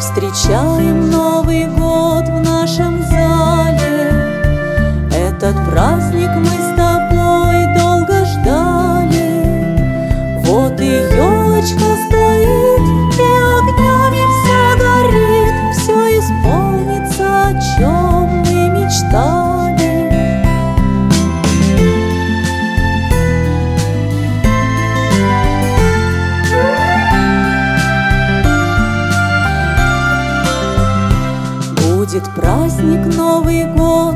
Встречаем Новый год в нашем зале. Этот праздник мы с тобой долго ждали. Вот и елочка стоит, и огнями вся горит. Все исполнится, о чем мы мечтали. Будет праздник, Новый год